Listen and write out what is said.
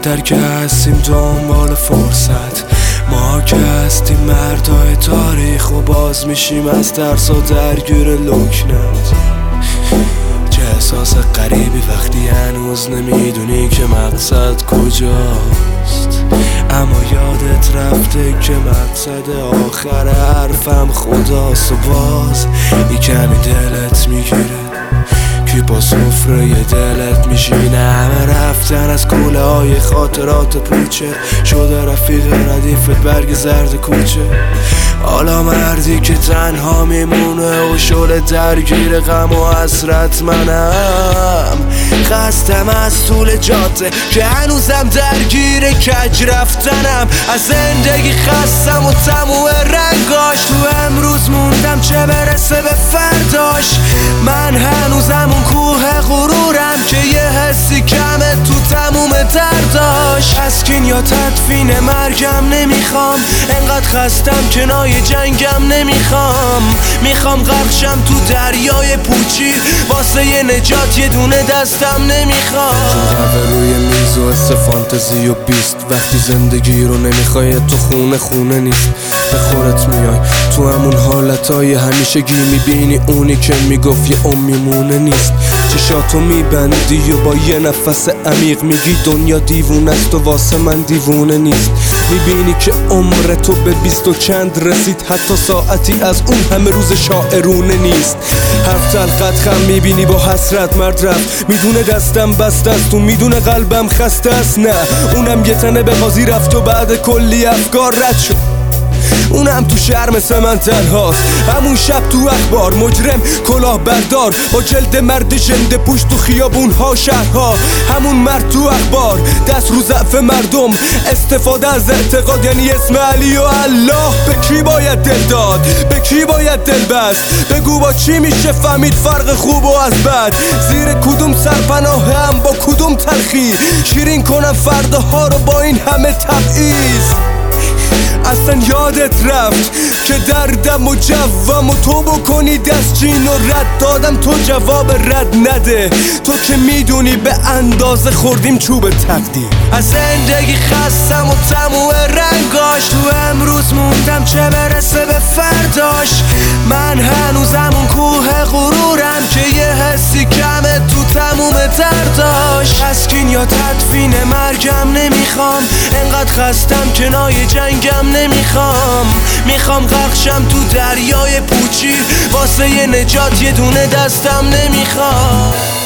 در که هستیم دنبال فرصت، ما که هستیم مردای تاریخ و باز میشیم از ترس و درگیر لکنت. چه احساس غریبی وقتی هنوز نمیدونی که مقصد کجاست، اما یادت رفته که مقصد آخر حرفم خداست و باز ای کمی دلت میگیره که با سفره دلت میشینه. همه رفتن از کوله های خاطرات پوچه، شده رفیق ردیفت برگ زرد کوچه. حالا مردی که تنها میمونه و شده درگیر غم و حسرت منم. خستم از طول جاده که هنوزم درگیر کج رفتنم. از زندگی خستم و تموم رنگاش، تو امروز موندم چه برسه به فرداش. من هنوزم اون کوه غرورم که یه حسی کمه تو تموم درداش. تسکین یا تدفین مرگم نمیخوام، انقدر خستم کنای جنگم نمیخوام. میخوام غرقشم تو دریای پوچی، واسه یه نجات یه دونه دستم نمیخوام. قهوه روی میز و حس فانتزی و بیست، وقتی زندگی رو نمیخوای تو خونه نیست. به خودت میای تو همون حالتهای همیشگی، میبینی اونی که میگفت یه میمونه نیست. چشاتو میبندی و با یه نفس عمیق میگی دنیا دیوونه است و واسه من دیوونه نیست. میبینی که عمر تو به 20 و چند رسید، حتی ساعتی از اون همه روز شاعرونه نیست. حرف تلقت خم میبینی با حسرت مرد رفت، میدونه دستم بسته است و میدونه قلبم خسته است. نه اونم یه تنه به قاضی رفت و بعد کلی افکار رد شد. اونم تو شهر مثل من تنهاست، همون شب تو اخبار مجرم کلاه بردار با جلد مرد ژنده پوش تو خیابونها شهرها. همون مرد تو اخبار دست رو ضعف مردم، استفاده از اعتقاد یعنی اسم علی و الله. به کی باید دل داد، به کی باید دل بست؟ بگو با چی میشه فهمید فرق خوب و از بد؟ زیر کدوم سرپناه هم با کدوم تلخی شیرین کنم فرداها رو با این همه تبعیض؟ اصلا یادت رفت که دردم و جوم و تو بکنی دستچین و رد دادم، تو جواب رد نده. تو که میدونی به اندازه خوردیم چوب تقدیر. از زندگی خستم و تموم رنگاش، تو امروز موندم چه برسه به فرداش. من هنوزم اون کوه غرورم که یه حسی کمه تو تموم درداش. تسکین یا تدفین مرگم نمیخوام، انقدر خستم کنای جنگم نمیخوام. میخوام غرقشم تو دریای پوچی، واسه یه نجات یه دونه دستم نمیخوام.